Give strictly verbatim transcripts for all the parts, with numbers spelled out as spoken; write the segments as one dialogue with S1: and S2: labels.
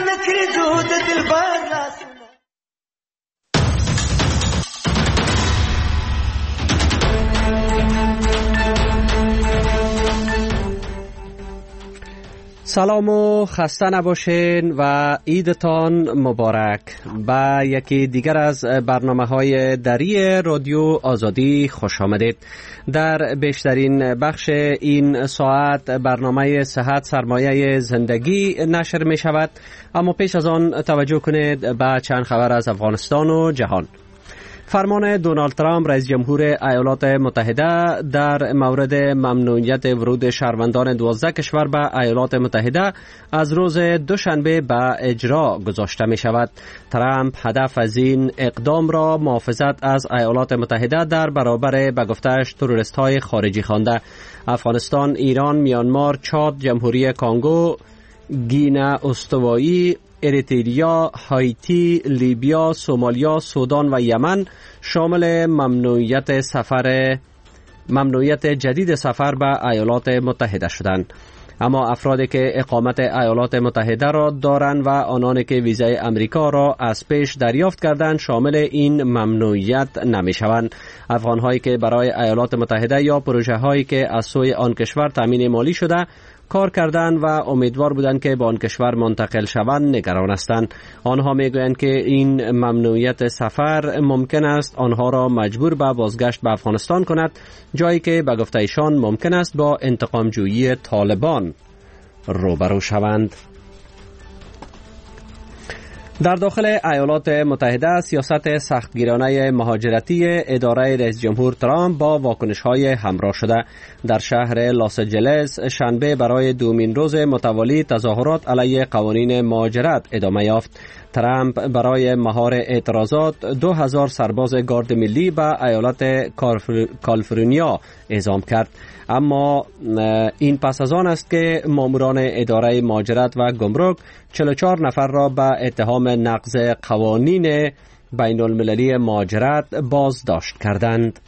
S1: نکری زود دلبر رسونه.
S2: سلام و خسته نباشین و عیدتان مبارک. با یکی دیگر از برنامه‌های دری رادیو آزادی خوش آمدید. در بیشترین بخش این ساعت برنامه صحت سرمایه زندگی نشر می شود، اما پیش از آن توجه کنید به چند خبر از افغانستان و جهان. فرمان دونالد ترامپ رئیس جمهور ایالات متحده در مورد ممنوعیت ورود شهروندان دوازده کشور به ایالات متحده از روز دوشنبه به اجرا گذاشته می شود. ترامپ هدف از این اقدام را محافظت از ایالات متحده در برابر به گفته‌اش تروریست های خارجی خوانده. افغانستان، ایران، میانمار، چاد، جمهوری کانگو، گینه استوایی، اریتریا، هایتی، لیبیا، سومالیا، سودان و یمن شامل ممنوعیت سفر ممنوعیت جدید سفر به ایالات متحده شدند. اما افرادی که اقامت ایالات متحده را دارند و آنانی که ویزای امریکا را از پیش دریافت کردند شامل این ممنوعیت نمی شوند. افغان‌هایی که برای ایالات متحده یا پروژه هایی که از سوی آن کشور تامین مالی شده کار کردند و امیدوار بودند که به آن کشور منتقل شوند نگران هستند. آنها میگویند که این ممنوعیت سفر ممکن است آنها را مجبور به بازگشت به افغانستان کند، جایی که به گفته ایشان ممکن است با انتقام جویی طالبان روبرو شوند. در داخل ایالات متحده سیاست سختگیرانه مهاجرتی اداره رئیس جمهور ترامپ با واکنش‌های همراه شده. در شهر لاس آنجلس شنبه برای دومین روز متوالی تظاهرات علیه قوانین مهاجرت ادامه یافت. ترامپ برای مهار اعتراضات دو هزار سرباز گارد ملی به ایالت کالیفرنیا اعزام کرد، اما این پس از آن است که ماموران اداره مهاجرت و گمرک چهل و چهار نفر را به اتهام نقض قوانین بین المللی مهاجرت بازداشت کردند.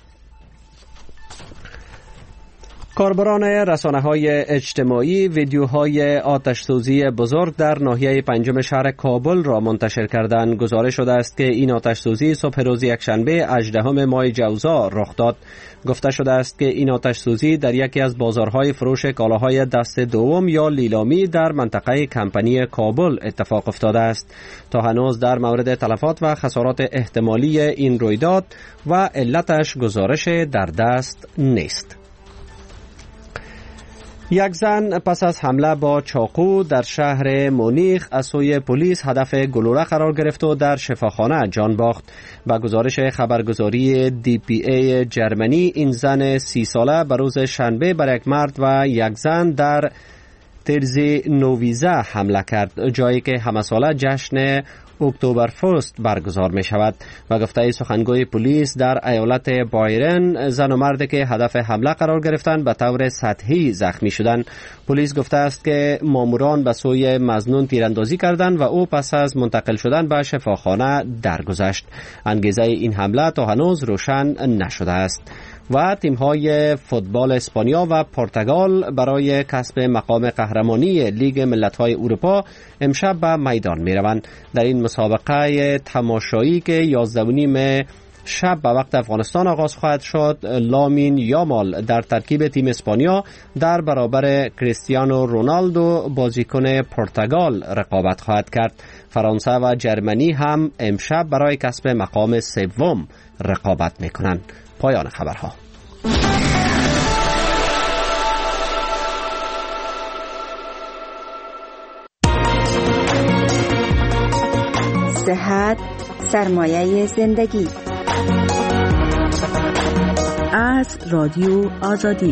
S2: کاربران رسانه‌های اجتماعی ویدیوهای آتش‌سوزی بزرگ در ناحیه پنجم شهر کابل را منتشر کردند. گزارش شده است که این آتش‌سوزی صبح روز یکشنبه هجدهم ماه جوزا رخ داد. گفته شده است که این آتش‌سوزی در یکی از بازارهای فروش کالاهای دست دوم یا لیلامی در منطقه کمپنی کابل اتفاق افتاده است. تا هنوز در مورد تلفات و خسارات احتمالی این رویداد و علتش گزارش در دست نیست. یک زن پس از حمله با چاقو در شهر مونیخ از سوی پلیس هدف گلوله قرار گرفت و در شفاخانه جان باخت. با گزارش خبرگزاری دی پی ای جرمنی، این زن سی ساله به روز شنبه بر یک مرد و یک زن در ترزی نوویزه حمله کرد، جایی که همه ساله جشن اکتبر فست برگزار می شود. و گفته سخنگوی پلیس در ایالت بایرن، زن و مردی که هدف حمله قرار گرفتند به طور سطحی زخمی شدند. پلیس گفته است که ماموران به سوی مظنون تیراندازی کردند و او پس از منتقل شدن به شفاخانه درگذشت. انگیزه این حمله تا هنوز روشن نشده است. و تیم‌های فوتبال اسپانیا و پرتغال برای کسب مقام قهرمانی لیگ ملت‌های اروپا امشب به میدان می‌روند. در این مسابقه تماشایی که یازده و نیم شب به وقت افغانستان آغاز خواهد شد، لامین یامال در ترکیب تیم اسپانیا در برابر کریستیانو رونالدو بازیکن پرتغال رقابت خواهد کرد. فرانسه و جرمنی هم امشب برای کسب مقام سوم رقابت می‌کنند. پایان خبرها.
S3: صحت سرمایه زندگی از رادیو آزادی.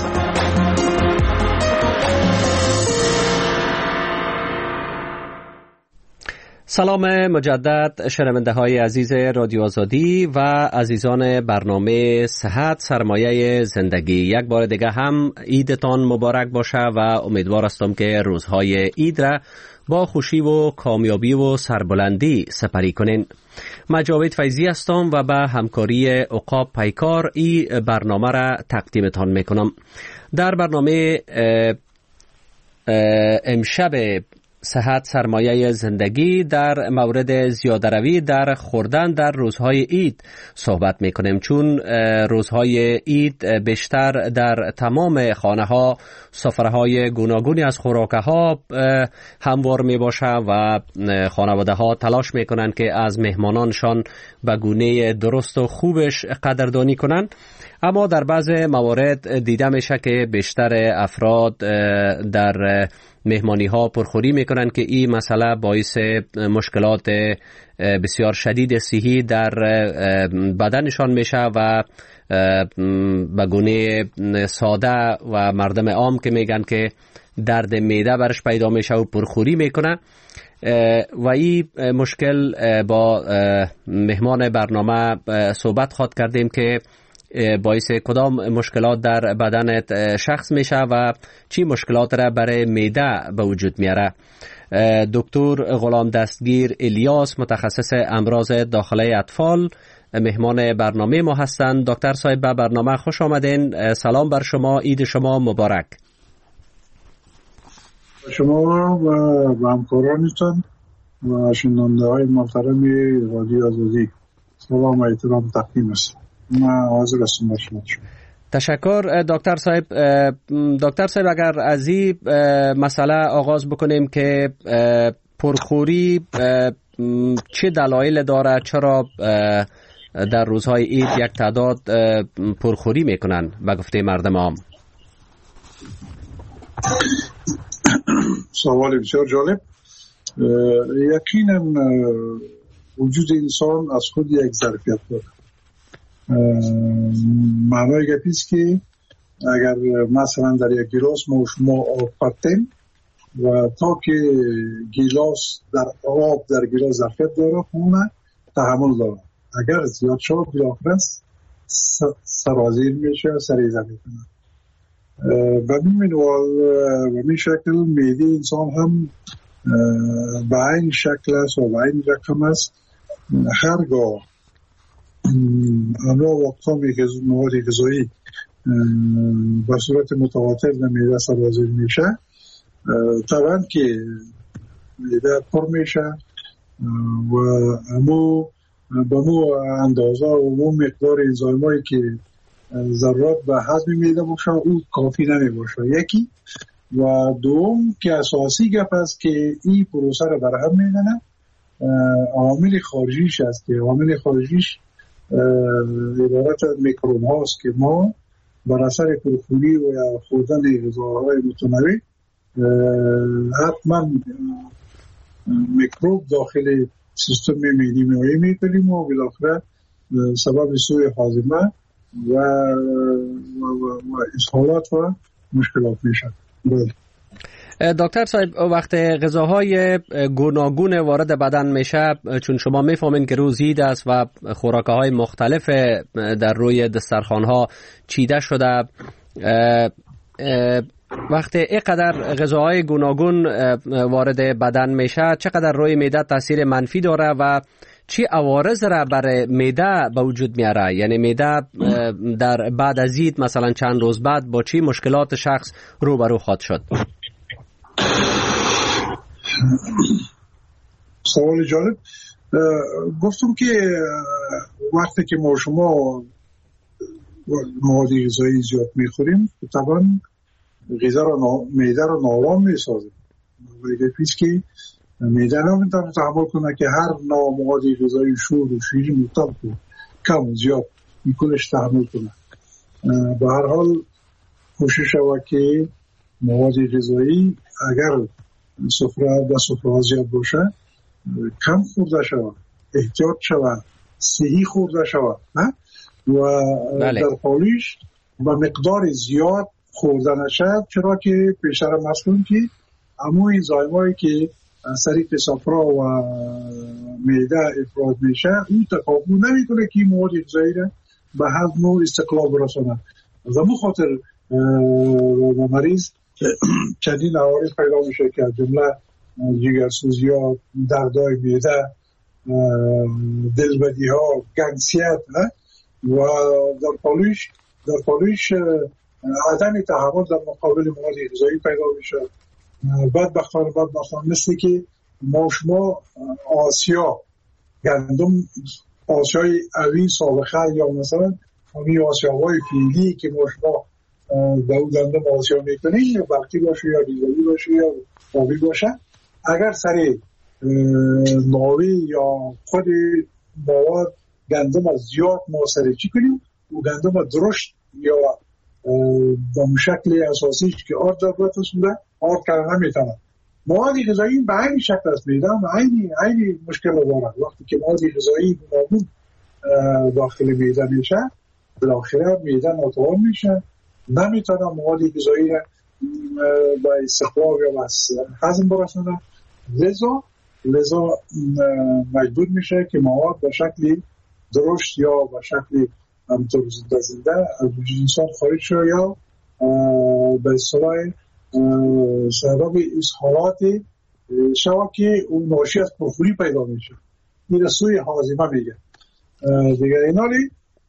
S2: سلام مجدد شنونده های عزیز رادیو آزادی و عزیزان برنامه صحت سرمایه زندگی. یک بار دیگه هم عیدتان مبارک باشه و امیدوار هستم که روزهای عید را با خوشی و کامیابی و سربلندی سپری کنین. من جاوید فیضی هستم و به همکاری عقاب پیکار این برنامه را تقدیمتان میکنم. در برنامه امشب صحت سرمایه زندگی در مورد زیاده‌روی در خوردن در روزهای عید صحبت می‌کنیم، چون روزهای عید بیشتر در تمام خانه‌ها سفره‌های گوناگونی از خوراک‌ها هموار می‌باشه و خانواده‌ها تلاش می‌کنند که از مهمانانشان به گونه درست و خوبش قدردانی کنند. اما در بعض موارد دیده میشه که بیشتر افراد در مهمانی ها پرخوری میکنن که این مسئله باعث مشکلات بسیار شدید صحی در بدنشان میشه و به گونه ساده و مردم عام که میگن که درد معده برش پیدا میشه و پرخوری میکنه. و این مشکل با مهمان برنامه صحبت خواهد کردیم که باعث کدام مشکلات در بدنت شخص میشه و چی مشکلات را برای معده به وجود میاره. دکتر غلام دستگیر الیاس، متخصص امراض داخله اطفال، مهمان برنامه ما هستند. دکتر صاحب به برنامه خوش آمدین. سلام بر شما، عید شما مبارک.
S4: شما و همکارانتان و شنونده های محترم رادیو آزادی سلام و احترام تقدیم است. من حاضر هستم با شما.
S2: تشکر دکتر صاحب. دکتر صاحب اگر از این مسئله آغاز بکنیم که پرخوری چه دلایل داره، چرا در روزهای عید یک تعداد پرخوری میکنن به گفته مردم عام؟
S4: سوال بسیار جالب. یقینا وجود انسان از خود یک ظرفیت داره. معنای گپی است که اگر مثلا در یک گیلاس ما شما آب پرتیم و تا که گیلاس در آب در گیلاس ظرفیت داره خونه تحمل داره، اگر زیاد شد بلاخره سرازیر میشه، سریزه میکنه. به این منوال و می شکل معده انسان هم به این شکل است و به این رقم است. هرگاه انواع و اقسام مواد غذایی به صورت متواتر در معده سرازیر میشه، طبعا که معده پر میشه و امو به مو اندازه و مو مقدار انزایمایی که ضرورت به هضم معده باشه او کافی نمی باشه. یکی و دوم که اساسی گپ است که این پروسه رو برهم میدنه عوامل خارجیش است که عوامل خارجیش عبارت از میکروب هاست که ما بر اثر پرخوری و یا خوردن غذاهای متنوع حتما میکروب داخل سیستم معدی میایی میکنیم و بالاخره سبب سوء هاضمه و و و اسهالات و مشکلات میشن.
S2: دکتر صاحب وقتی غذاهای گوناگون وارد بدن میشه، چون شما میفهمین که روز عید است و خوراک‌های مختلف در روی دسترخوان‌ها چیده شده، وقتی اینقدر غذاهای گوناگون وارد بدن میشه چقدر روی معده تاثیر منفی داره و چی عوارض را برای معده به وجود میاره؟ یعنی معده در بعد از عید مثلا چند روز بعد با چی مشکلات شخص روبرو خواهد شد؟
S4: سوال جالب. گفتم که وقتی که ما شما مواد غذایی زیاد میخوریم طبعا غذا رو معده رو نارام میسازه و اگه پیش که معده نمیتونه تحمل کنه که هر نوع مواد غذایی شور و شیرین و تلخ و کم و زیاد میکنش تحمل کنه. به هر حال کوشش شود که مواد غذایی اگر سفره به سفره زیاد باشه کم خورده شود، احتیاط شود، صحی خورده شود و بله. در حالیش با مقدار زیاد خورده نشد، چرا که پیشتر مسئول که همون انزایمایی که از طریق صفرا و معده افراز میشه اون تکافؤ نمیکنه که مواد غذایی را به هضم و استقلال برسونه. از همون خاطر مریض چندین عوارض پیدا میشه که از جمله جگرسوزی ها، دردهای معده، دلبدی ها، گنگسیت و در پالوش در پالوش عدم تحمل در مقابل مواد غذایی پیدا میشه بدبختانه بدبختانه مثل که ما شما آسیا گندم آسیای اوی سابقه یا مثلا همین آسیاهای فعلی که ما شما دو گندم آسیا میکنیم یا برقی باشه یا دیزلی باشه یا آبی باشه، اگر سر ناوی یا خود مواد گندم از زیاد ما سرچی کنیم و گندم درشت یا با شکل اساسیش که آرد ضرورت سوده آرد کردن نمیتونه. مواد غذایی به این شکل است میدن و این این مشکل رو داره. وقتی که مواد غذایی گوناگون داخل معده میشه بالاخره معده ناتوان میشه، نمیتونه مواد غذایی را با استخراج یا بس هضم برسونه، لذا لذا مجبور میشه که مواد به شکل درشت یا به شکل همطور زنده زنده از وجود انسان خارج شده یا به اصطلاح سبب اسهالات شود که اون ناشی از پرخوری پیدا میشه. این سوی هاضمه میگه دیگه. اینالی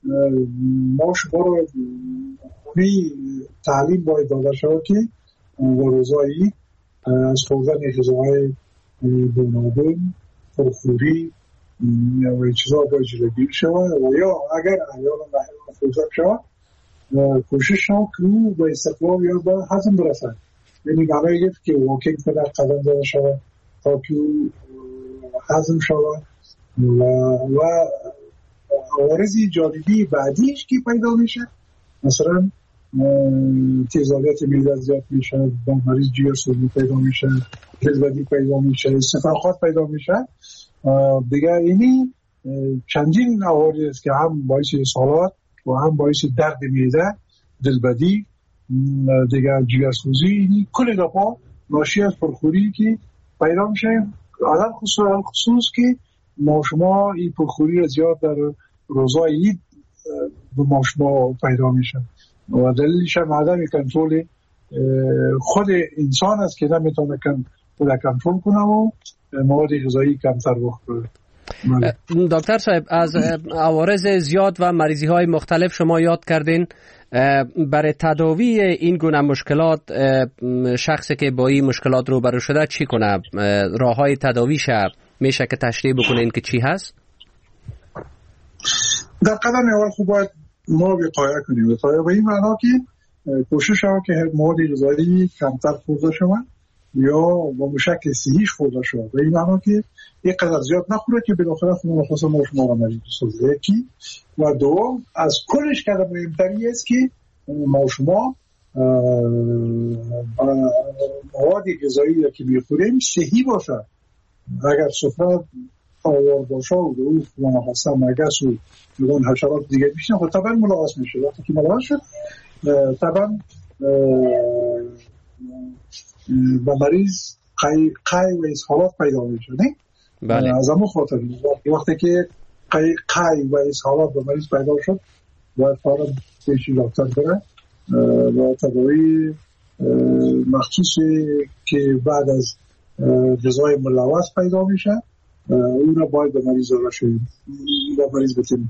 S4: ما شما رو خونی تعلیم باید داده شود که و روزایی از خوردن غذاهای گوناگون پرخوری و چیزا باید جلوگیری شود و یا اگر احیانا احیانا فرصت شود کوشش شود که او به استقلال یا به هضم برسد. یعنی برای گفت که واکینگ کنه قدم داده شود تا که هضم شود و و عوارضی جانبی بعدیش که پیدا میشه، مثلا تیزابیت معده زیاد میشه، با مریض جیرسوزی پیدا میشه، جلدی پیدا میشه، استفراغات پیدا میشه دیگه. اینی چندین عوارض است که هم باعث اسهالات و هم باعث درد معده، دلبدی دیگه، جیرسوزی، اینی کل دفعه ناشی از پرخوری که پیدا میشه. عدم خصوص خصوص که ما شما این پرخوری را زیاد در روزای عید به ما شما پیدا میشه و دلیلش هم عدم کنترل خود انسان است که نمیتونه خود کنترل کنه و مواد غذایی کمتر بخوره.
S2: دکتر صاحب، از عوارض زیاد و مریضی های مختلف شما یاد کردین. برای تداوی این گونه مشکلات شخصی که با این مشکلات روبرو شده چی کنه؟ راه های تداویش میشه که تشریح بکنین که چی هست؟
S4: در قدم اول خوب باید ما وقایه کنیم. وقایه به این معنا که کوشش ها که مواد غذایی کمتر خورده شود یا با شکل صحیح خورده شود. به این معنا که یک قدر زیاد نخوره که بالاخره خون نفس ما شما را مریض بسازه. یکی و دوم از کلش که مهمتری است که ما شما مواد غذایی که میخوریم صحیح باشه. اگر سفره آوار باشه و دو خون نفس مگس و میگن حشرات دیگه بیشتر خود طبعا ملاحظ میشه. وقتی که ملاحظ شد طبعا به مریض قی, قی و اسهالات پیدا میشه. نه؟
S2: بله.
S4: از همون خاطر وقتی که قی, قی و اسهالات به مریض پیدا شد باید فارم پیشی دکتر بره و تداوی مخصوصی که بعد از غذای ملوث پیدا میشه اون را باید به مریض داده شویم با مریض بتیم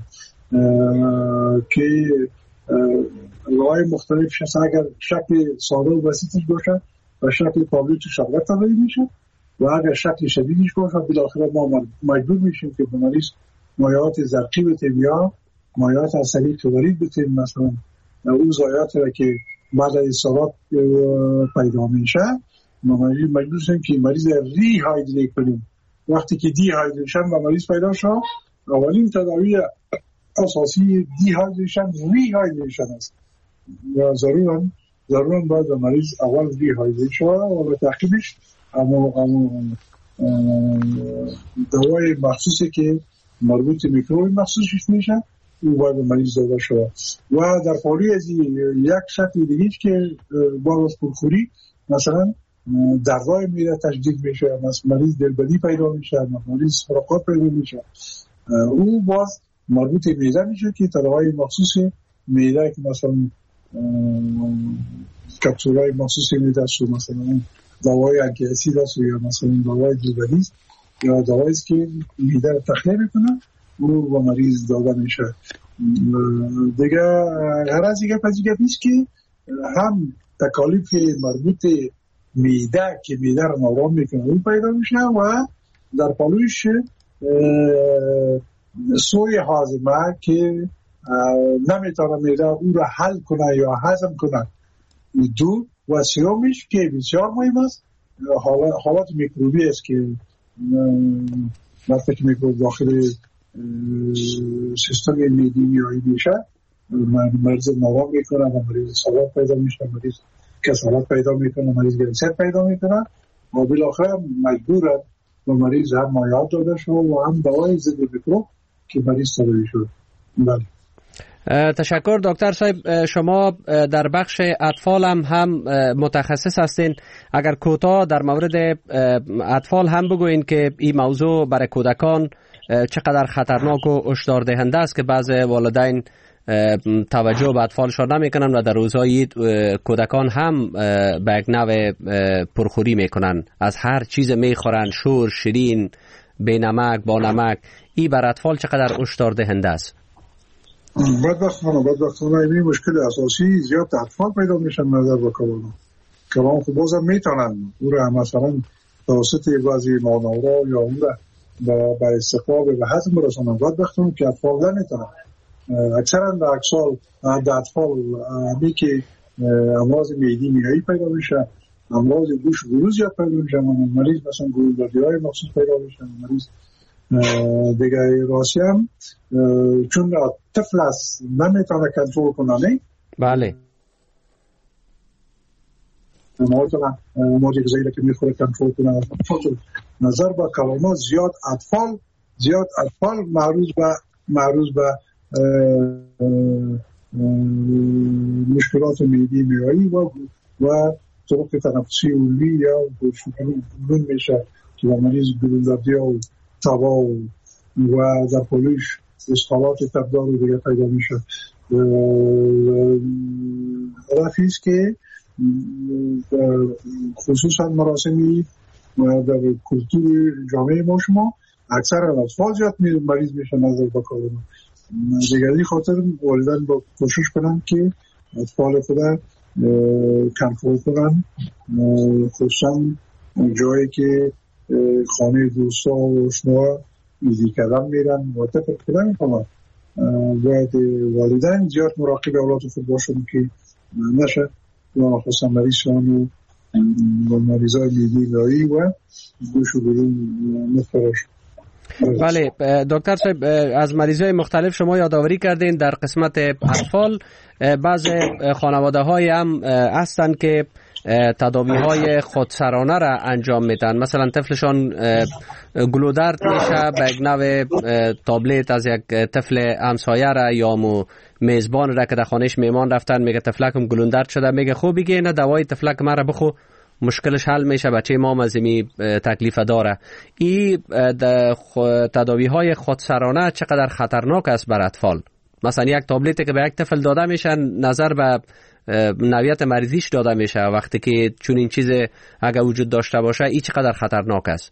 S4: که راه مختلف شد. اگر شکل ساده و بسیطش باشه و شکل کاملی تو شربت تداوی میشه و اگر شکل شدیدش باشه بالاخره ما مجبور میشیم که به مریض مایعات زرقی بتیم یا مایعات عصبی کلورید بتیم. مثلا اون ضایعات را که بعد از اصابت پیدا میشه ما مجبور شیم که مریض ری هایدریت کنیم. وقتی که دی هایدریشن و مریض پیدا شد اولین تداوی اساسی دی هایدریشن ری هایدریشن است و ضرورا ضرورا باید مریض اول ری هایدریت شد و به تعقیبش اما دوای مخصوصی که مربوط میکروب مخصوصش میشه او باید مریض داده شد. و در پالی از یک شکل دیگه که با از پرخوری مثلا دردای میره تشدید میشه، مثلا مریض دلبدی پیدا میشه، مریض فراقات پیدا میشه، او باز مربوط میده میشه که تداوی مخصوص میده که مثلا کپسولای مخصوصی میده شد، مثلا دوای انتی اسید است یا مثلا دوای دلبدی یا دوایی که میده رو تخلیه میکنه او با مریض داده میشه. دیگه غرض دیگه پس دیگه بیست که هم تکالیف مربوط میده که میده رو نارام میکنه اون پیدا میشه و در پلوش سوی هاضمه که نمیتونه میده اون رو حل کنه یا هضم کنه. دو و سیومش که بسیار مهم است حالات میکروبی است که وقتی که میکروب داخل سیستم معده‌ای میایی میشه مریض نارام میکنه و مریض سالات پیدا میشه، مریض کسالت پیدا میکنه، مریض گرسر پیدا میکنه و بالاخره مجبورن و مریض هم مایعات داده شد و هم دوای ضد میکروب که مریض تداوی شد. بله.
S2: تشکر دکتر صاحب. شما در بخش اطفال هم هم متخصص هستین. اگر کوتاه در مورد اطفال هم بگوین که این موضوع برای کودکان چقدر خطرناک و هشدار دهنده است که بعض والدین توجه به اطفالشان نمیکنن و در روزهای کودکان هم به یک نوع پرخوری میکنن، از هر چیز میخورن، شور، شیرین، بی نمک، با نمک. این بر اطفال چقدر هشدار دهنده است؟
S4: بدبختانه بدبختانه این مشکل اساسی زیاد اطفال پیدا میشن نظر به کرونا. کلام خب بازم میتونن او را مثلا توسط بعضی مانورا یا اون را به استقبال به هضم برسونن. بدبختانه که اطفال نمیتونن. اکثرا در اکسال در اطفال همی که امراض معده‌ای میایی پیدا میشه، امراض گوش و گلو زیاد پیدا میشه، مریض مثلا گلودردی های مخصوص پیدا میشه، مریض دیگه راستی هم چون طفل است نمیتونه کنترل کنه. نه
S2: بله
S4: نمیتونه مواد غذایی که میخوره کنترل کنه. نظر به کلام زیاد اطفال زیاد اطفال معروض به معروض به مشکلات معده‌ای میایی و و طرق تنفسی عمومی یا گلون میشه که مریض گلودردی و تبا و در پلوش اسهالات تبدار و دیگه پیدا میشه. رفیست که خصوصا مراسمی و در کلتور جامعه ما شما اکثر اطفال زیاد مریض میشه نظر به کرونا. دیگری خاطر والدین با کوشش کنن که اطفال خودن کنترل کنن، خصوصا جایی که خانه دوستا و آشنا ایزی کردن میرن و طفل کردن میکنن. باید والدین زیاد مراقب اولاد خود باشن که نشه و خصوصا مریضان و مریضای معده‌ای و گوش و گلو مختلف.
S2: بله دکتر صاحب، از مریضای مختلف شما یادآوری کردین. در قسمت اطفال بعض خانواده های هم هستن که تداوی های خودسرانه را انجام میدن. مثلا طفلشان گلودرد میشه، به یک نوع تابلت از یک طفل همسایه را یا مو میزبان را که در خانهش میمان رفتن میگه طفلکم گلودرد شده، میگه خب بگی نه دوای طفلک مرا بخو مشکلش حل میشه، بچه ما مزمی تکلیف داره. این تداوی های خودسرانه چقدر خطرناک است بر اطفال؟ مثلا یک تابلتی که به یک طفل داده میشه نظر به نوعیت مریضیش داده میشه، وقتی که چون این چیز اگر وجود داشته باشه این چقدر خطرناک است؟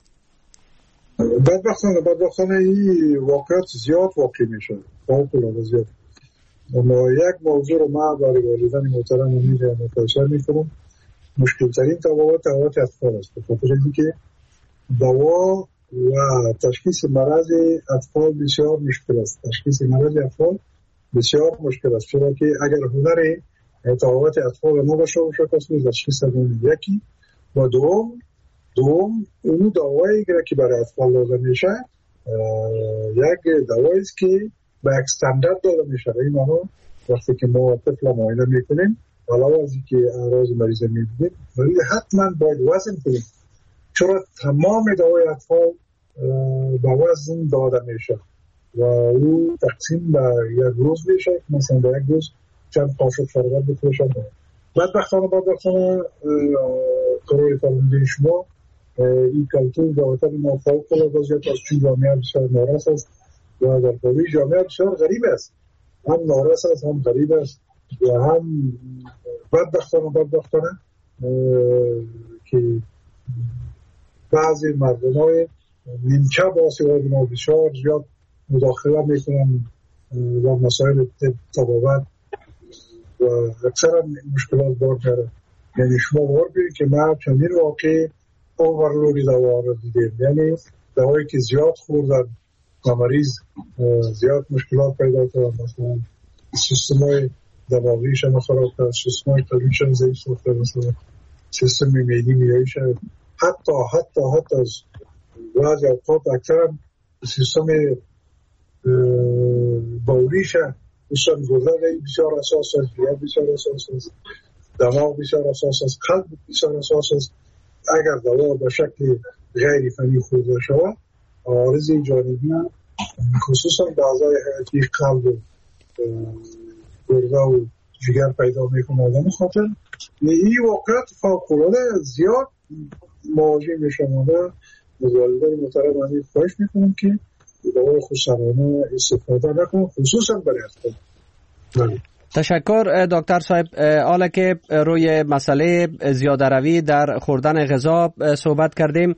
S4: بدبختانه بدبختانه این واقعیت زیاد واقع میشه، فوق‌العاده زیاد. اما یک موضوع رو ما برای والدین محترم میگم متوجه میکنم، مشکل ترین تفاوت تفاوت اطفال است. به خاطر اینکه دوا و تشخیص مرض اطفال بسیار مشکل است. تشخیص مرض اطفال بسیار مشکل است، چرا که اگر هنر تفاوت اطفال ما باشه باشه کسی تشخیص دادن یکی و دوم دوم اون دوایی که برای اطفال داده میشه یک دوایی است که به یک استاندارد داده میشه. این معنی وقتی که ما طفل معاینه میکنیم علاوه از اینکه اعراض مریض میبینیم ولی حتما باید وزن کنیم، چرا تمام دوای اطفال به وزن داده میشه و او تقسیم به یک روز میشه، مثلا به یک روز چند قاشق شربت بخورشن. بدبختانه بدبختانه قرار فرمانده شما این کلتور دواتر ما فوق‌العاده زیاد از چون جامعه بسیار نارس است و در قوی جامعه بسیار غریب است، هم نارس است هم غریب است و هم بدبختانه بدبختانه که بعضی مردم های نیمچه باسی های ما بسیار زیاد مداخله میکنن و مسائل تبابت و اکثر مشکلات بار کرده. یعنی شما باور کنید که من چندین واقع اوورلودی دوا رو دیدیم، یعنی دوایی که زیاد خوردن و مریض زیاد مشکلات پیدا کرد، مثلا سیستمای دماغیشون خراب کرد، سیستمای طبیعیشون ضعیف ساخته، مثلا سیستم معدی میاییشون، حتی حتی حتی از بعضی اوقات اکثرا سیستم بولیشون بسیار گردن بسیار اساس است، ریه بسیار اساس است، دماغ بسیار اساس است، قلب بسیار اساس است. اگر دوا به شکل غیر فنی خورده شود عوارض جانبی خصوصا به اعضای حیاتی قلب و گرده و جگر پیدا میکنه. آدم خاطر این واقعیت فوق‌العاده زیاد مواجه میشم. از والدین محترم من خواهش میکنم که دوای خودسرانه استفاده نکنم، خصوصا برای اطفال.
S2: تشکر دکتر صاحب. حالا که روی مسئله زیاده روی در خوردن غذا صحبت کردیم،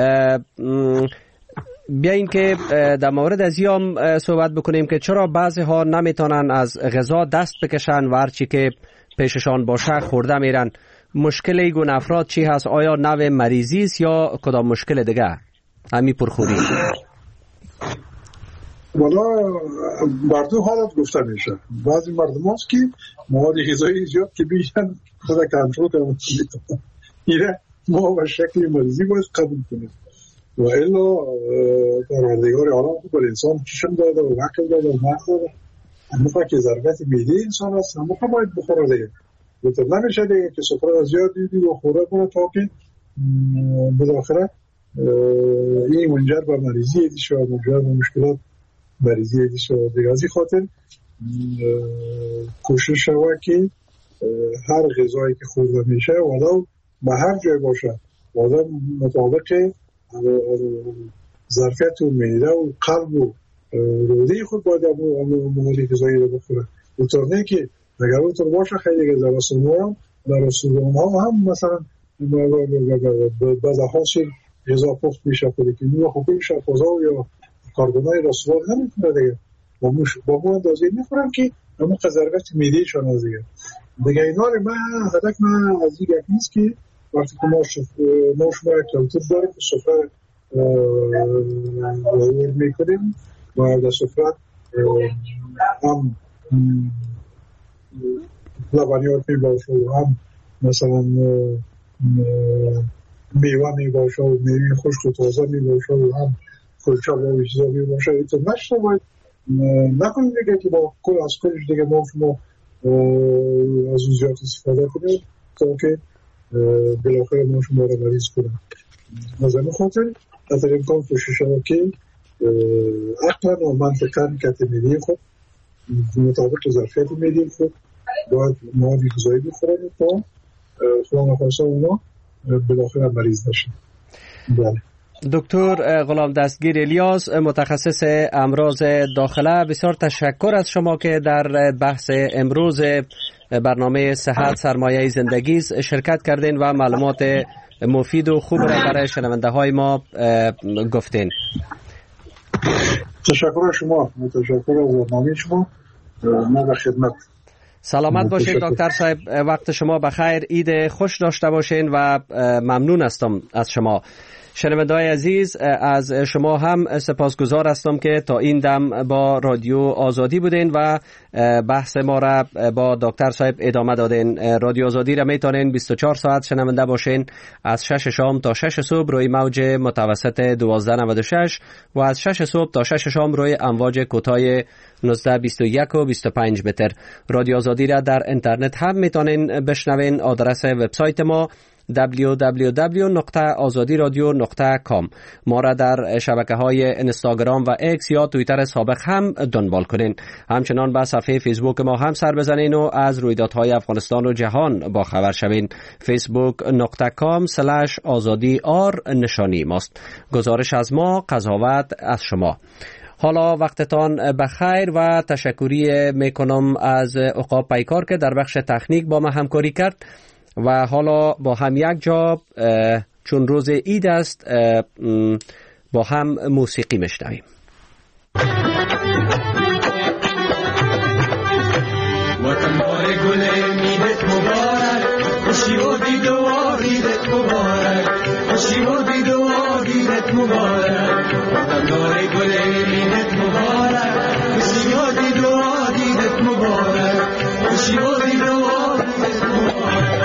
S2: بیاییم که در مورد از یام صحبت بکنیم که چرا بعضی ها نمیتونن از غذا دست بکشن و هرچی که پیششان باشه خورده میرن. مشکل این گونه افراد چی هست؟ آیا نوع مریضی است یا کدام مشکل دیگه؟ همین پرخوری.
S4: والا بر دو حالت گفته میشه. بعضی مردم هست که مواد غذایی زیاد که بیشن خدا کنترل کنند، اینه ما به شکل مریضی باید قبول کنیم و الا پروردگار عالم بر انسان چشم داده و عقل داده و مغز داده. اما که ضرورت معده انسان است، اما باید بخوره دیگه. بهتر نمیشه دیگه که سفره زیاد دیدی و خوره کنه تا که بالاخره این منجر به مریضی ایدی شد، منجر به مشکلات مریضی ایدی شد دیگه. از این خاطر کوشش شود که هر غذایی که خورده میشه ولو به هر جای باشه ولو مطابق ظرفیت و معده و قلب و روده خود باید مواد غذایی رو بخوره. اونطور نه که اگر اونطور باشه خیلی غذا رسول هم در رسول ها هم مثلا بعض حاصل غذا پخت میشه خودی که نوع خوبی شفازا یا کارگونای رسول نمیکنه دیگه. با مو اندازه میخورم که اما قذربت میده شان از دیگه دیگه. اینا رو من هدک من از دیگه نیست که وقتی که ما ما شما کلتور داریم که سفره ورد میکنیم و در سفره هم لبنیات می باشه و هم مثلا میوه می باشه و میوه خشک و تازه می باشه و هم کلچه و چیزا می باشه. ایتون نشته باید نکنیم دیگه که با کل از کلش دیگه ما شما از اون زیاد استفاده کنیم تا که بلاخره ما شما رو مریض کنیم. از این خاطر از این امکان کوشش شما که عقلا و منطقا کت میدیم خود مطابق ظرفیت میدیم خود باید مواد غذایی بخوریم تا خدا نخواسته اونا بالاخره مریض نشیم. بله.
S2: دکتر غلام دستگیر الیاس، متخصص امراض داخله، بسیار تشکر از شما که در بحث امروز برنامه صحت سرمایه زندگی شرکت کردین و معلومات مفید و خوب را برای شنونده های ما گفتین.
S4: تشکر از شما، تشکر از برنامه شما. ما به خدمت.
S2: سلامت باشید دکتر صاحب، وقت شما بخیر، عید خوش داشته باشین و ممنون هستم از شما. شنونده‌های عزیز، از شما هم سپاسگزار هستم که تا این دم با رادیو آزادی بودین و بحث ما را با دکتر صاحب ادامه دادین. رادیو آزادی را میتونین بیست و چهار ساعت شنونده باشین، از شش شام تا شش صبح روی موج متوسط دوازده نود و شش و از شش صبح تا شش شام روی امواج کوتاه نوزده بیست و یک و بیست و پنج متر. رادیو آزادی را در اینترنت هم میتونین بشنوین. آدرس وبسایت ما دبلیو دبلیو دبلیو دات آزادی رادیو دات کام. ما را در شبکه‌های اینستاگرام و ایکس یا توییتر سابق هم دنبال کنین. همچنان به صفحه فیسبوک ما هم سر بزنین و از رویدادهای افغانستان و جهان با خبر شوین. فیسبوک دات کام اسلش آزادی آر نشانی ماست. گزارش از ما، قضاوت از شما. حالا وقتتان بخیر و تشکری میکنم از عقاب پیکار که در بخش تکنیک با ما همکاری کرد. و حالا با هم یک جا چون روز عید است با هم موسیقی میشنویم.
S1: وطن بار گل میدت مبارک، خوشی و گل عیدت مبارک، خوشی و دید و عیدت مبارک، خوشی و دید و عیدت مبارک.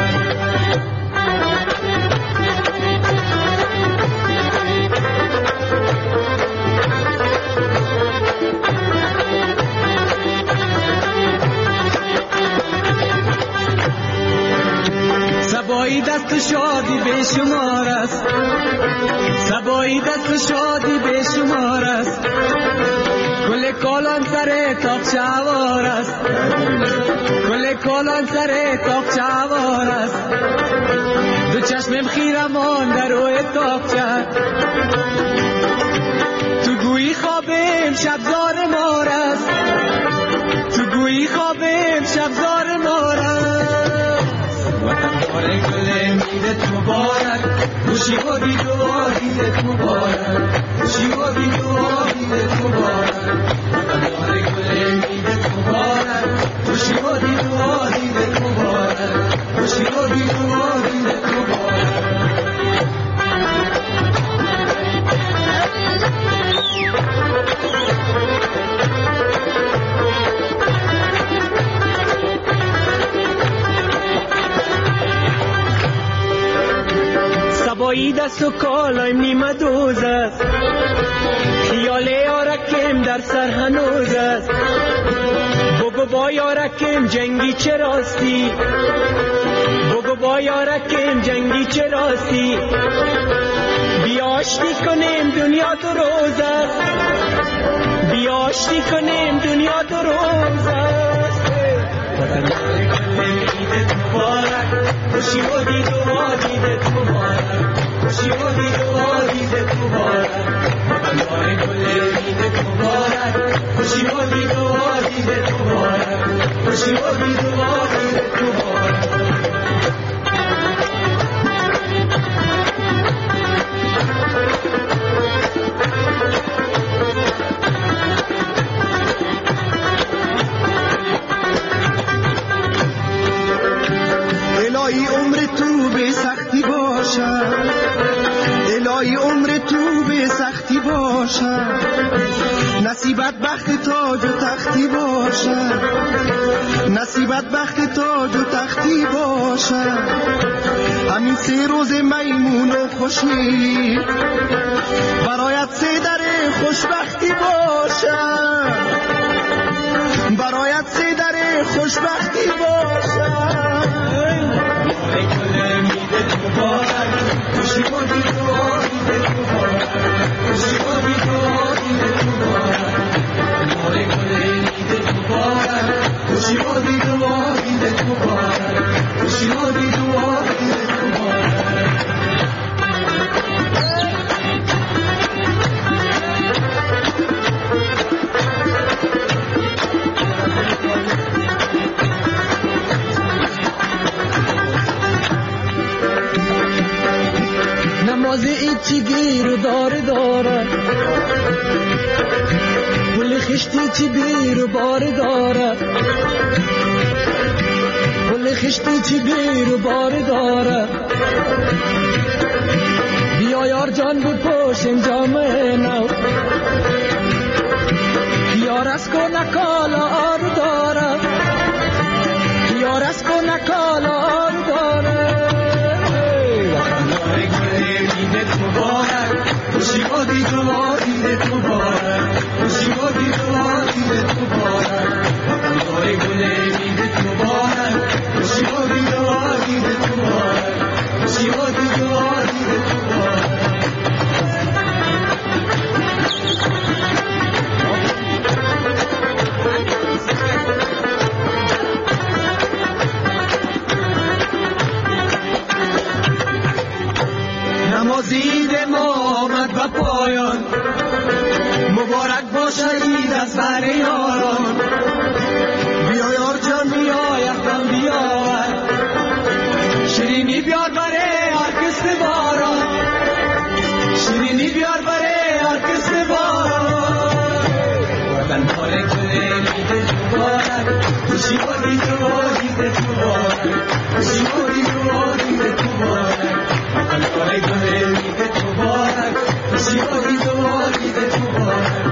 S1: سبایی دست شادی به شمار است، سبایی دست شادی به شمار است، گل کالان سر تاقچه هوار است، گل کالان سر تاقچه هوار است، دو چشمم خیرمان در روی تاقچه، تو گویی خوابم شبزار مار است، تو گویی خوابم شبزار مار است. وطن گل عیدت مبارک، خوشی و دید و عیدت مبارک، خوشی و دید و عیدت مبارک. وطن گل عیدت مبارک، خوشی و دید و عیدت مبارک، خوشی و دید و عیدت مبارک. سبایی دست و کالایم نیمه دوز است، خیال یارکم در سر هنوز است، بگو با یارکم جنگی چه راستی، بگو با یارکم جنگی چه راستی، بیا آشتی کنیم دنیا دو روز است، بیا آشتی کنیم دنیا دو روز است. وطن گل عیدت مبارک، خوشی و دید و عیدت مبارک، خوشی و دید و عیدت مبارک. وطن گل عیدت مبارک، خوشی و دید و عیدت مبارک، خوشی و دید و عیدت مبارک. الهی عمر تو به سختی باشد، الهی عمر تو به سختی باشد، نصیبت بخت تاج و تختی باشد، نصیبت بخت تاج و تختی باشد. همین سه روز میمون و خوشی برایت سه در خوشبختی باشد، برایت سه در خوشبختی باشد. گل عیدت مبارک، خوشی و دید و عیدت مبارک، خوشی و دید و عیدت مبارک. گل عیدت مبارک، خوشی و دید و عیدت مبارک، خوشی و دید و عیدت مبارک. نماز ایچی گیر و دار داره، گل خشتی چی بیر و بار داره، گل خشتی چی بیر و بار داره. بیا یار جان بپوشیم جامعه نو، یار از کو نکالا آرو داره، یار از کو نکالا آرو داره. عیدت مبارک، خوشی و دید و عیدت مبارک، خوشی و دید و عیدت مبارک. وطن گل عیدت مبارک، خوشی و دید و عیدت مبارک، خوشی و دید و عیدت مبارک. نماز عید ما آمد به پایان، مبارک باشه عید از بر یاران. بیا یار جان بیا یخدم بیا، شیرینی بیار بره هر کس باران، شیرینی بیار بره هر کس باران. وطن پاره گل عیدت مبارک، خوشی و دید و عیدت مبارک، خوشی و دید و عیدت مبارک. وطن پاره گل عیدت مبارک، خوشی و دید و عیدت مبارک.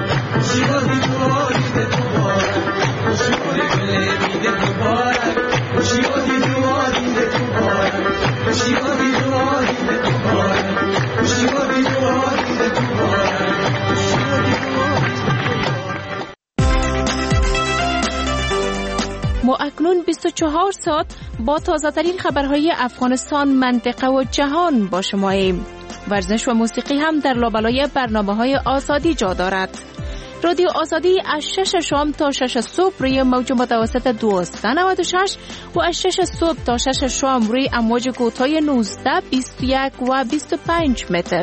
S5: ما اکنون بیست و چهار ساعت با تازه ترین خبرهای افغانستان، منطقه و جهان با شماییم. ورزش و موسیقی هم در لابلای برنامه‌های آزادی جا دارد. رادیو آزادی از شش شام تا شش صبح روی موج متوسط دویست و نود و شش و از شش صبح تا شش شام روی امواج کوتاه نوزده، بیست و یک و بیست و پنج متر.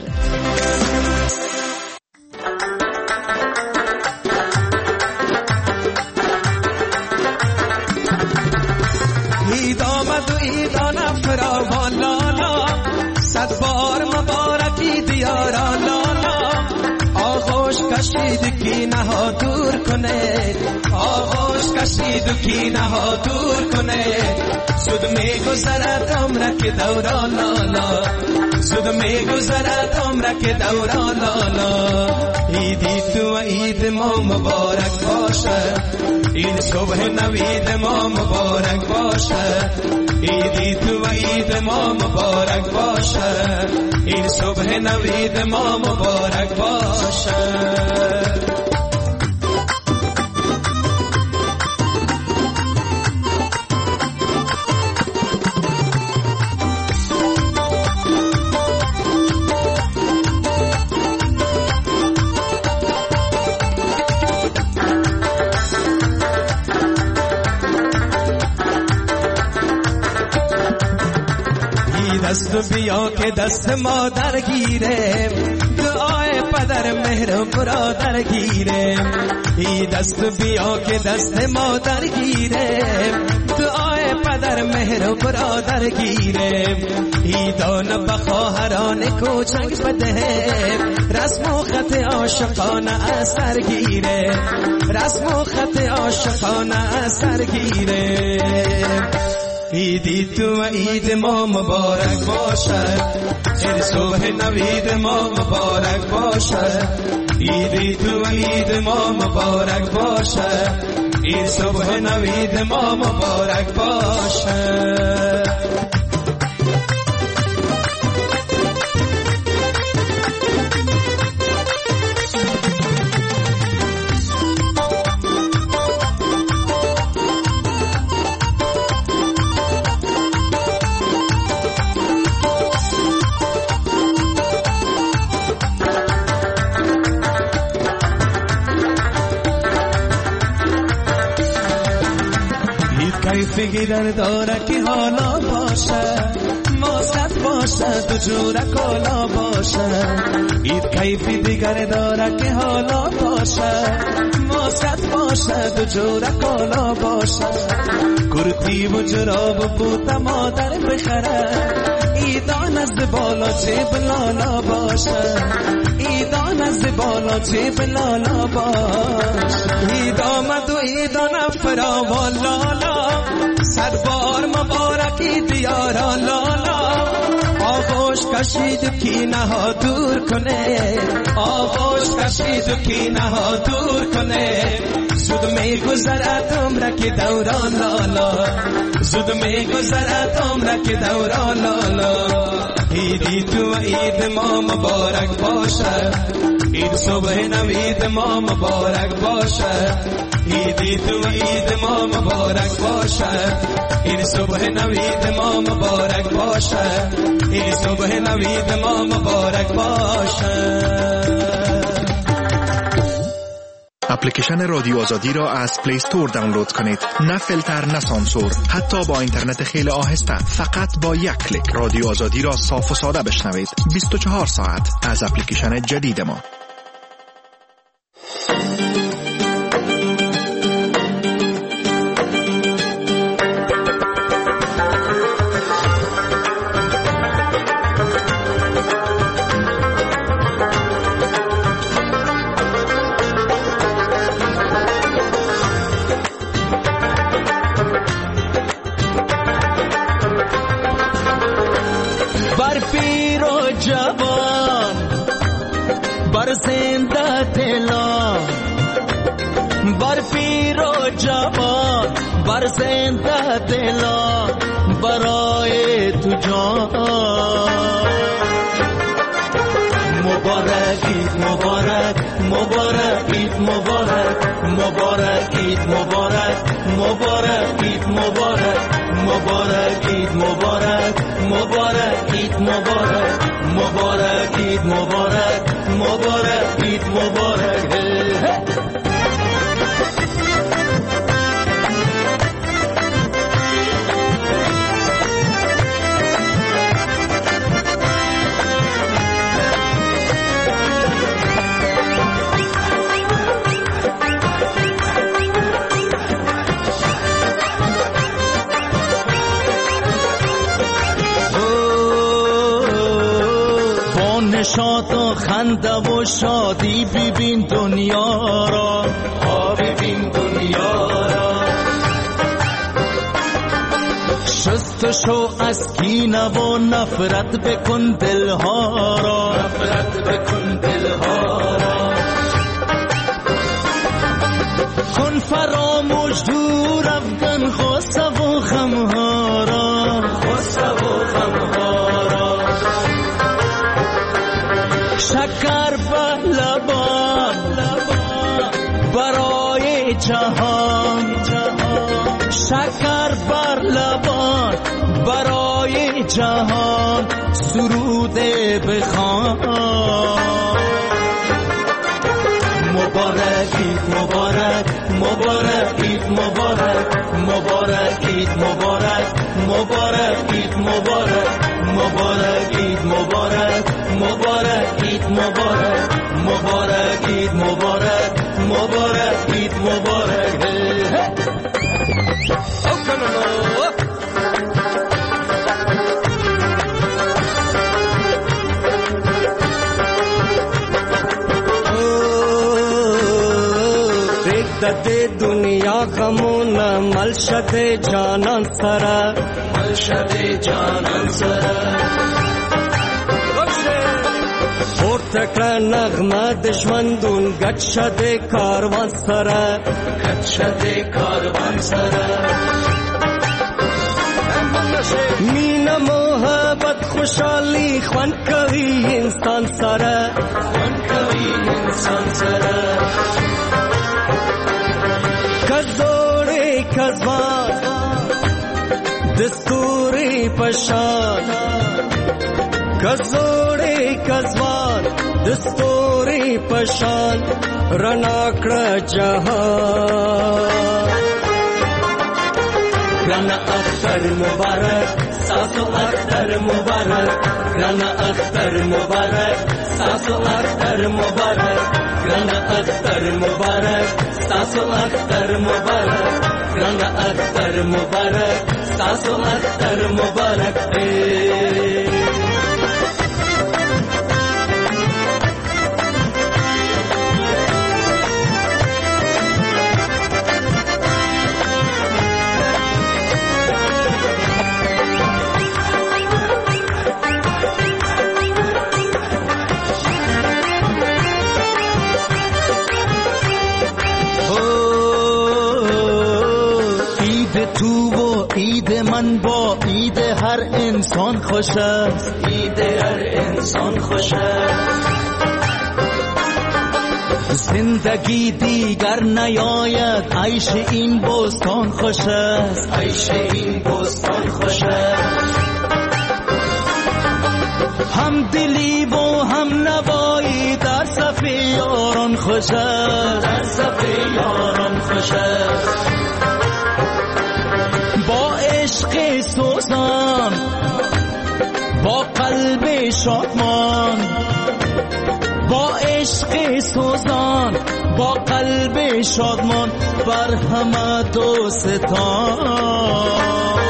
S1: عید آمد و عیدان فراوان لالا، صد بار مبارکی دیارا لالا. آغوش کشید کی نها دور کنه، آغوش کشید کی نها دور کنه. زود می گذرد عمر که دوران لالا، زود می گذرد عمر که دوران لالا. عیدی تو و عید ما مبارک باشه، این صبح نوید ما مبارک باشه. عیدی تو و عید ما مبارک باشه، این صبح نوید ما مبارک باشه. دست بیا که دست مادر گیره، دعای پدر مهر برادر گیره. ای دست بیا که دست مادر گیره، دعای پدر مهر برادر گیره. ای دان بخواهران کوچک بده، رسم و خط عاشقانه اثر گیره، رسم و خط عاشقانه اثر گیره. عیدی تو و عید ما مبارک باشه، این صبح نوید ما مبارک باشه. عیدی تو و عید ما مبارک باشه، این صبح نوید ما مبارک باشه. فکر داره که حالا باشه، ماست باشه تو جور کالا باشه. اید کیفی دیگر داره که حالا باشه، ماست باشه تو جور کالا باشه. کرتی و جراب بوت مادر بخره، ایدان از بالا جیب لالا باشه، ایدان از بالا جیب لالا باشه. اید آمد و ایدان فراوان لالا، سربار مبارکی دیارا لالا. آغوش کشید کی نها دور کنه، آغوش کشید کی نها دور کنه. زود می گذرد عمر که دوران لالا، زود می گذرد عمر که دوران لالا. عیدی تو و عید ما مبارک باشه، عید صبح نوید ما مبارک باشه. عیدی تو و عید ما مبارک باشه، این صبح نوید ما مبارک باشه، این صبح نوید ما مبارک باشه.
S6: اپلیکیشن رادیو آزادی را از پلی استور دانلود کنید. نه فیلتر نه سانسور، حتی با اینترنت خیلی آهسته. فقط با یک کلیک رادیو آزادی را صاف و ساده بشنوید. بیست و چهار ساعت از اپلیکیشن جدید ما.
S1: زنده دلا برای تو جان. مبارک عید مبارک، مبارک عید مبارک، مبارک عید مبارک،
S7: مبارک عید مبارک مبارک عید مبارک مبارک عید مبارک مبارک عید مبارک مبارک عید مبارک نشاط و خنده و شادی ببین دنیا را ها ببین دنیا را شست شو از کینه و نفرت بکن دلها را نفرت بکن دلها را کن فراموش دور افغان غصه و غمها را غصه و غمها را شکر به لبان برای جهان شکر بر لبان برای جهان سرود بخوان مبارک عید مبارک مبارک عید مبارک مبارک عید مبارک مبارک عید مبارک مبارک عید مبارک مبارک عید مبارک مبارک عید مبارک مبارک عید مبارک
S1: دد دنیا غمون مل شد جانان سرا
S7: مل شد جانان سرا
S1: اور تکړه نغمه دشمندون گت شد کاروان سرا
S7: گت شد کاروان سرا
S1: مینا محبت خوشحالی خوان کوي انسان سرا
S7: خوان کوي انسان سرا
S1: کزوڑی کزوان دستوری پشان کزوڑی کزوان دستوری پشان رناکڑ جہان
S7: گرانا اختر مبارک ساسو اختر مبارک گرانا اختر مبارک ساسو اختر مبارک گرانا اختر مبارک ساسو اختر مبارک گرانا اختر مبارک ساسو اختر مبارک تو و عید من با عید هر انسان خوش است عید هر انسان خوش است زندگی دیگر نیاید عیش این بستان خوش است عیش این بستان خوش است هم دلی و هم نوایی در صف یاران خوش است در صف یاران خوش است با عشق سوزان با قلب شادمان با عشق سوزان با قلب شادمان بر همه دوستان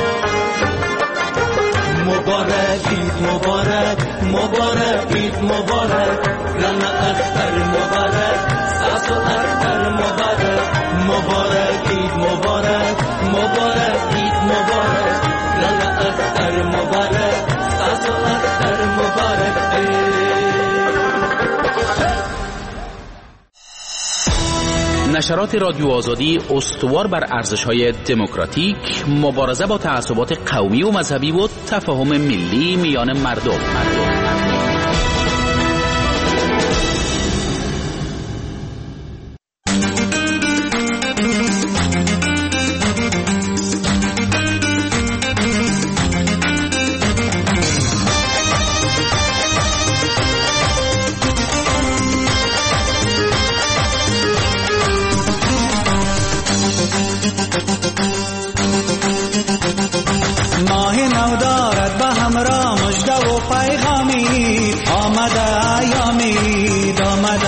S7: مبارک عید مبارک مبارک عید مبارک گرانا اختر مبارک ساسو اختر مبارک مبارک عید مبارک مبارک عید مبارک گرانا اختر مبارک ساسو اختر مبارک
S8: نشرات رادیو آزادی استوار بر ارزش‌های دموکراتیک، مبارزه با تعصبات قومی و مذهبی و تفاهم ملی میان مردم. مردم.
S7: آمد ایامید آمد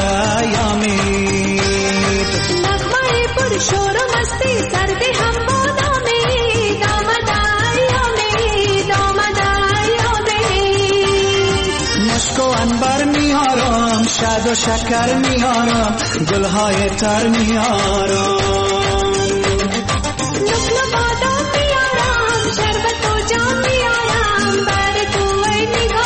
S7: ایامید
S9: نغمه پر شور و مستی سرد هم باد آمید آمد ایامید آمد ایامید
S7: مشک و عنبر میارم شاد و شکر میارم گلهای تر میارم
S9: نقل بادام میارم شربت و جام میارم بر تو ای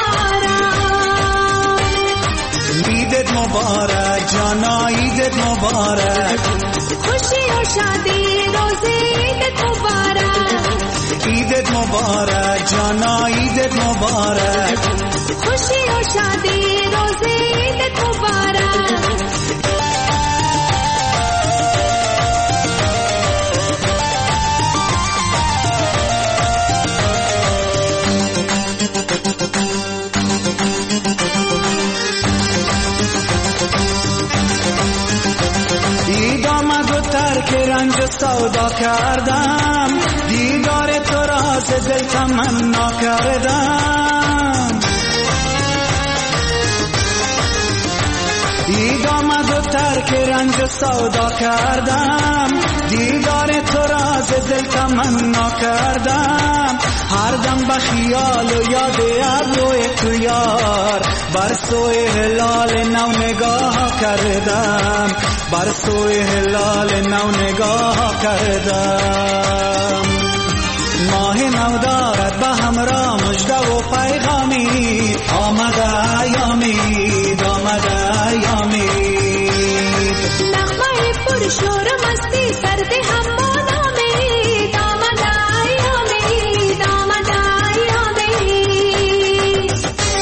S9: نگارم
S7: عیدت مبارک جانا عیدت مبارک
S9: خوشی و شادی روز عیدت مبارک
S7: عیدت مبارک جانا عیدت مبارک
S9: خوشی و شادی روز عیدت مبارک
S7: دید آمد و ترک رنج و سودا کردم دیدار تو راز دل تمنا کردم دید آمد و ترک رنج و سودا کردم دیدار تو راز دل تمنا کردم هر دم به خیال و یاد ابروی تو یار بر سوی هلال نو نگاه کردم بر سوی هلال نو نگاه کردم ماه نو دارد به همراه مژده و پیغامی آمد ایامید آمد ایامید
S9: نغمه پر شور و مستی سرد هم باد آمید آمد ایامید آمد ایامید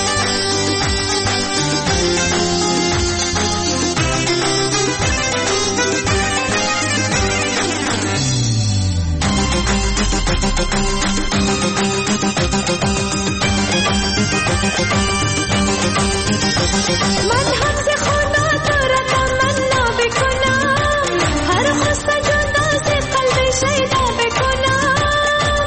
S9: من هم ز خدا تو را تمنا بکنم هر خواست جدا ز قلب شیدا بکنم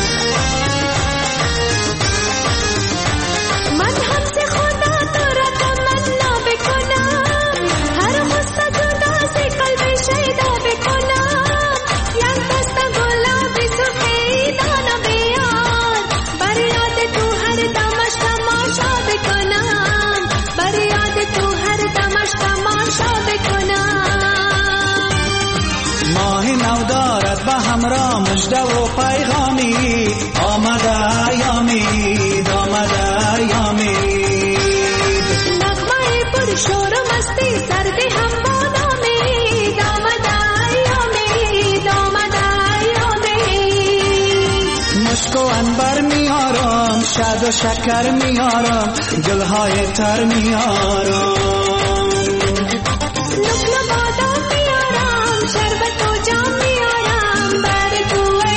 S9: من هم ز خدا تو را تمنا بکنم هر خواست جدا ز قلب شیدا بکنم یک دست گلابی سرخی دانا بیار بر یاد تو هر دمش تماشا بکنم بر یاد تو هر دمش تماشا بکنم
S7: ماه نو دارد به همراه مژده و پیغامی آمد ایامید آمد ایامید
S9: نغمه پر شور و مستی سرد هم باد آمید آمد ایامید آمد ایامید
S7: مشک و عنبر میارم شاد و شکر میارم گلهای تر میارم
S9: نقل بادام میارم شربت و جام میارم بر تو ای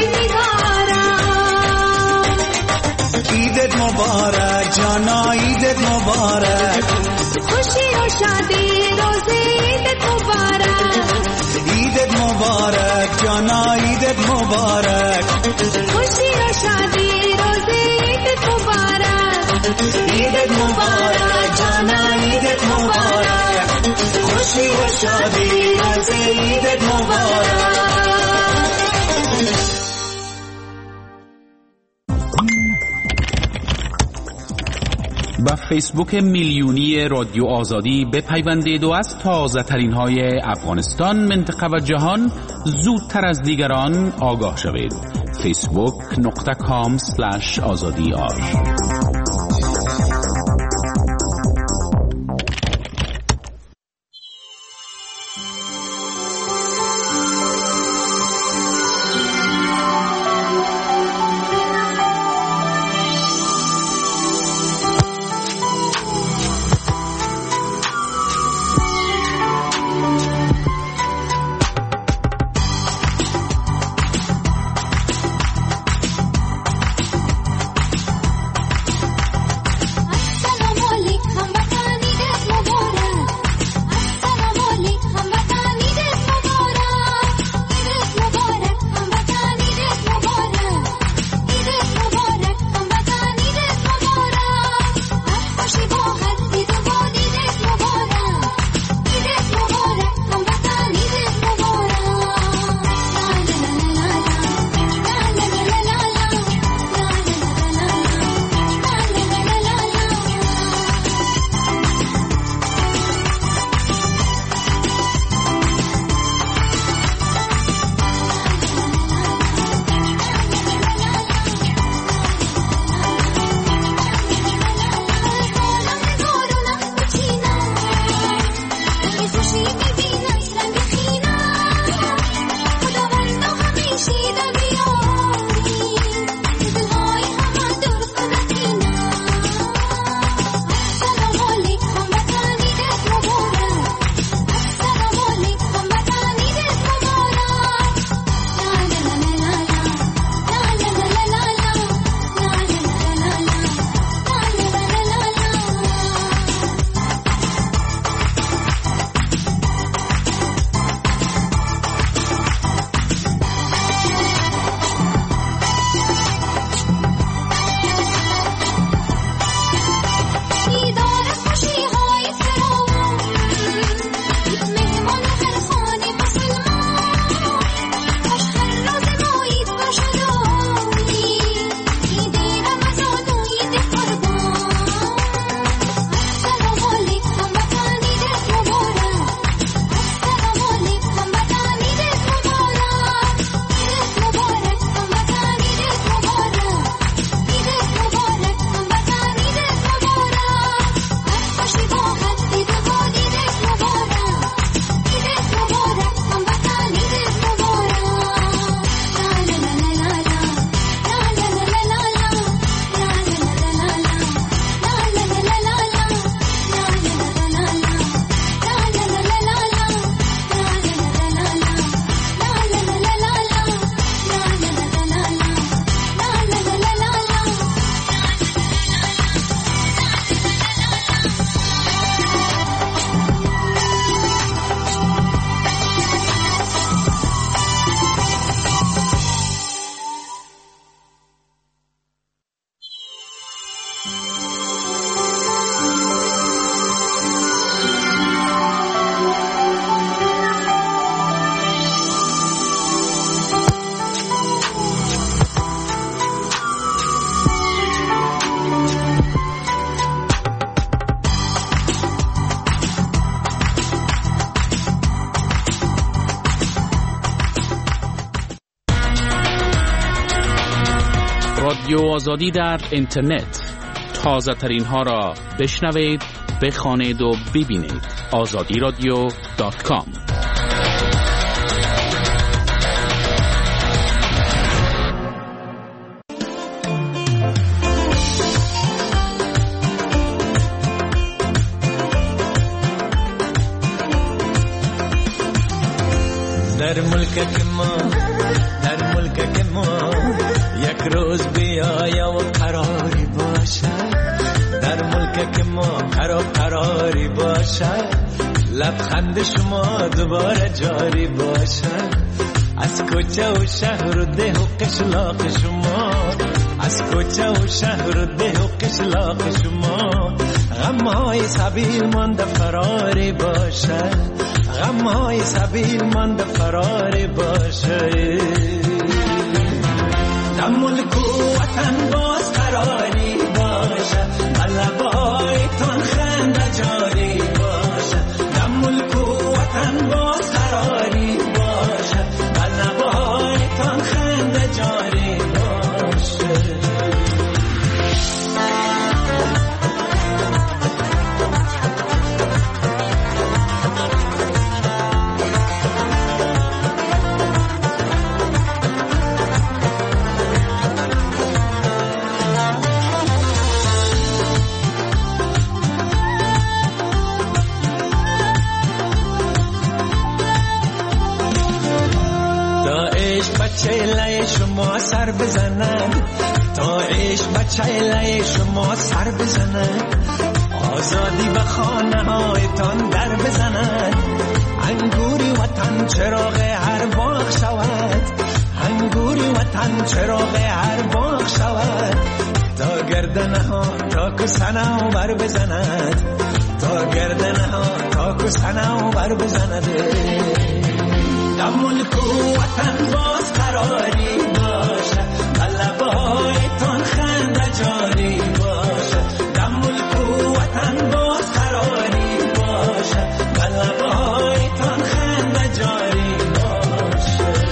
S9: نگارم
S7: عیدت مبارک جانا عیدت مبارک
S9: خوشی و شادی روز عیدت مبارک
S7: عیدت مبارک جانا عیدت مبارک
S9: خوشی و شادی روز عیدت مبارک
S7: عیدت مبارک جانا عیدت مبارک خوشی و شادی روز عیدت مبارک
S8: با فیسبوک میلیونی رادیو آزادی بپیوندید و از تازه ترین های افغانستان، منطقه و جهان زودتر از دیگران آگاه شوید. فیسبوک نقطه کام سلش آزادی آر.
S9: السلام علیکم وطن عیدت مبارک السلام علیکم وطن
S8: رادیو آزادی در اینترنت، تازه ترین ها را بشنوید، بخوانید و ببینید. آزادی رادیو دات کام.
S10: در ملک ما در ملک ما یک روز بیایا و قراری باشد، در ملک ما قرار قراری باشد، لبخند شما دوباره جاری باشد، از کوچه و شهر و ده و قشلاق شما، از کوچه و شهر و ده و قشلاق شما، غمهای سبیل مانده فراری باشد، غمهای سبیل مانده فراری باشد. در ملک و وطن باز قراری باشد، لبایتان خنده جاری باشد، در ملک و وطن باز قراری باشد، لبایتان خنده جاری باشد. بچه لای شما سر بزنن، تا عشق بچه لای شما سر بزنن، آزادی به خانه هایتان در بزنن، انگوری وطن چراغ هر باغ شود، انگوری وطن چراغ هر باغ شود، تا گردنه ها تا کسنه و بر بزند، تا گردنه ها تا کسنه و بر بزند. در ملک و وطن باز قراری باشد، لبایتان خنده جاری باشد، در ملک و وطن باز قراری باشد، لبایتان خنده جاری باشد.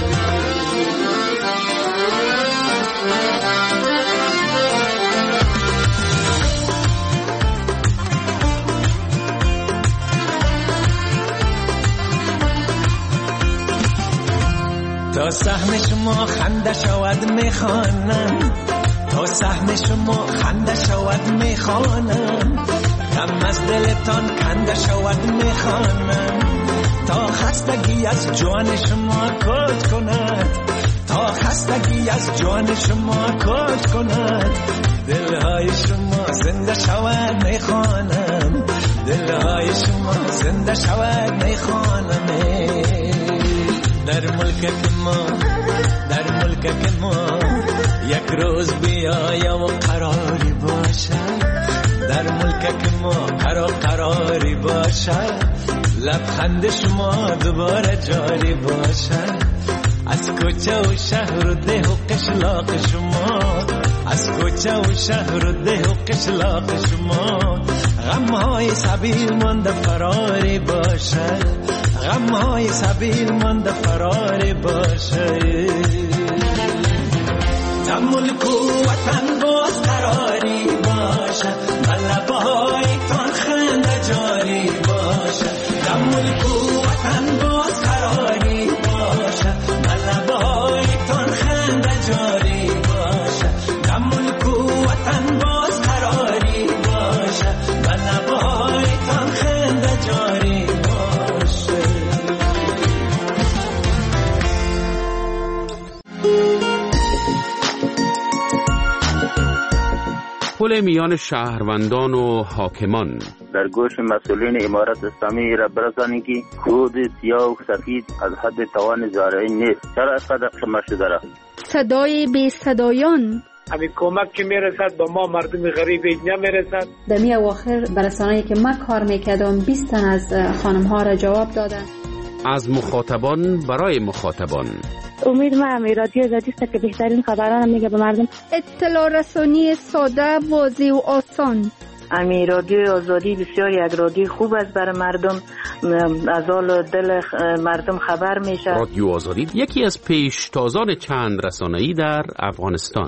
S10: سهم شما خنده شود میخوانم، تا سهم شما خنده شود میخوانم، غم از دلتان کنده شود میخوانم، تا خستگی از جان شما کج کند، تا خستگی از جان شما کج کند، دلهای شما زنده شود میخوانم، دلهای شما زنده شود میخوانم. در ملک ما، در ملک ما یک روز بیایم و قراری باشد، در ملک ما قرار قراری باشد، لبخند شما دوباره جاری باشد، از کوچه و شهر و ده و قشلاق شما، از کوچه و شهر و ده و قشلاق شما، غمهای سبیل مانده فراری باشد، غمهای سبیل مانده فراری باشد. در ملک و وطن باز قراری باشد، بلبهای تان خنده جاری باشد، در ملک و وطن باز قراری باشد، بلبهای تان خنده جاری باشد، در ملک و وطن باز قراری باشد، بلبهای تان خنده جاری باشد.
S8: پل میان شهروندان و حاکمان.
S11: در گوش مسئولین امارت اسلامی را برسانید که خود سیاه و سفید از حد توان زارعی نیست. چرا از قدر شما شده را؟
S12: صدای بی صدایان.
S13: همین کمک که میرسد با ما مردم غریب نمیرسد.
S14: در می اواخر برسانه‌ای که من کار میکردم بیست تن از خانم ها را جواب دادن.
S8: از مخاطبان برای مخاطبان.
S15: امید ما هم رادیو آزادی است که بهترین خبران میگه به مردم.
S12: اطلاع رسانی ساده، واضح و آسان.
S15: امی رادیو آزادی بسیار یک رادیو خوب است برای مردم، از حال دل مردم خبر میشه.
S8: رادیو آزادی یکی از پیشتازان چند رسانه‌ای در افغانستان.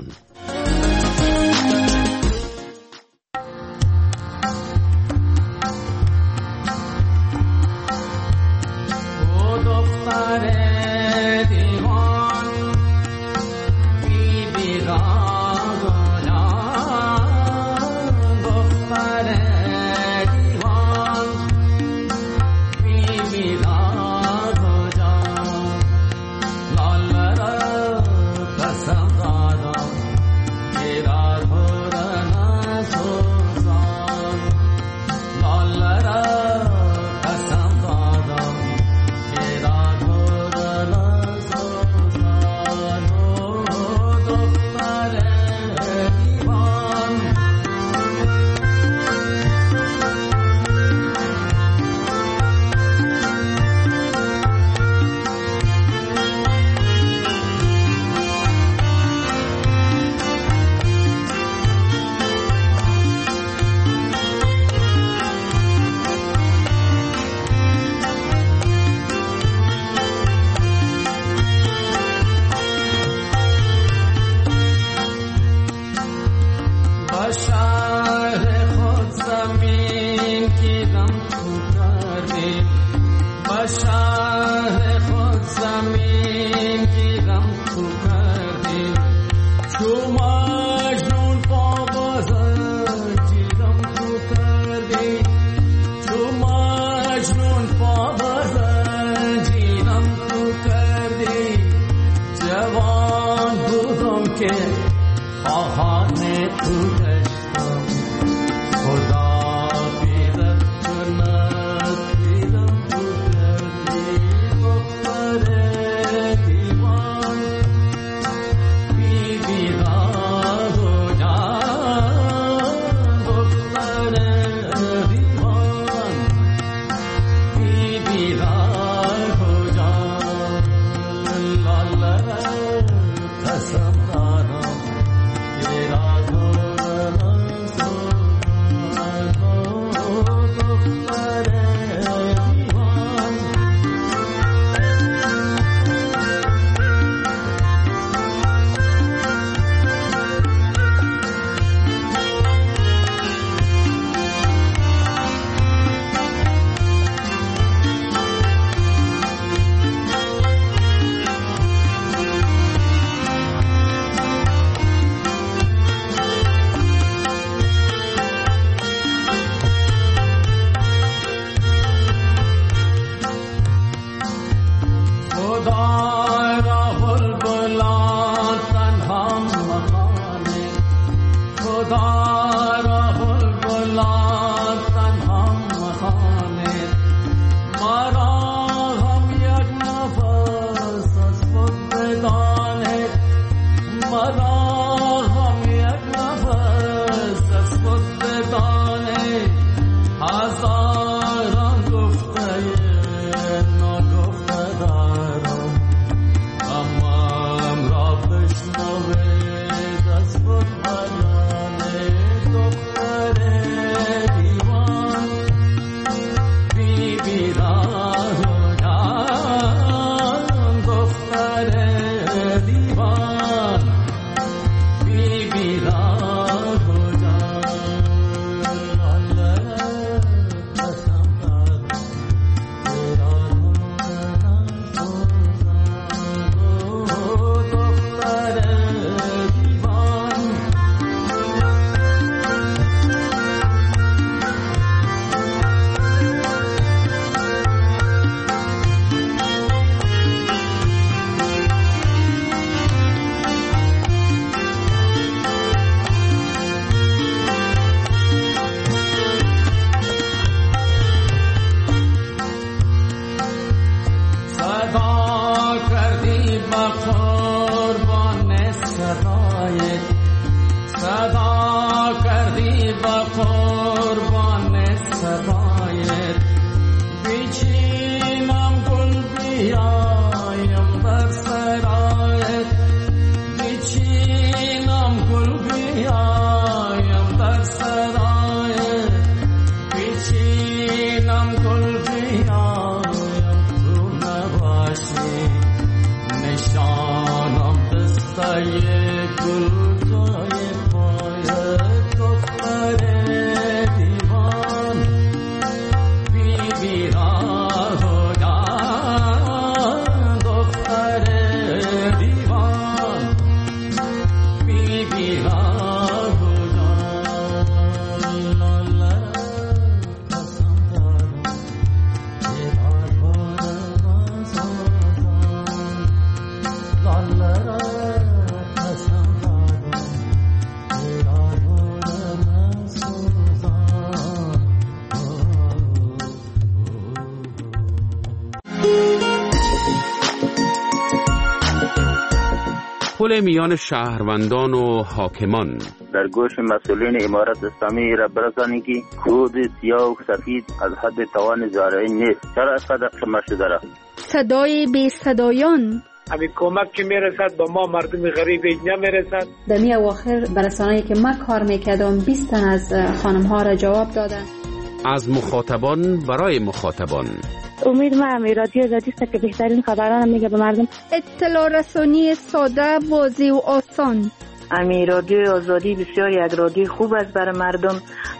S8: پل میان شهروندان و حاکمان.
S11: در گوش مسئولین امارت اسلامی را برسانید که کود سیاه و سفید از حد توان زارعین نیست. چرا از قدر شما شده را؟
S12: صدای بی صدایان.
S13: همین کمک که میرسد با ما مردم غریب اینجا میرسد.
S14: در می اواخر برسانه‌ای که من کار میکردم بیست تن از خانم ها را جواب دادن.
S8: از مخاطبان برای مخاطبان.
S16: امید ما امی رادیو آزادی است که بهترین خبران میگه به مردم.
S12: اطلاع رسانی ساده، واضح و آسان.
S15: امی رادیو آزادی بسیار یک رادیو خوب است برای مردم،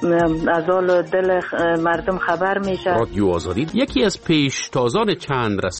S15: از حال دل مردم خبر میشه.
S8: رادیو آزادی یکی از پیشتازان چند رسانه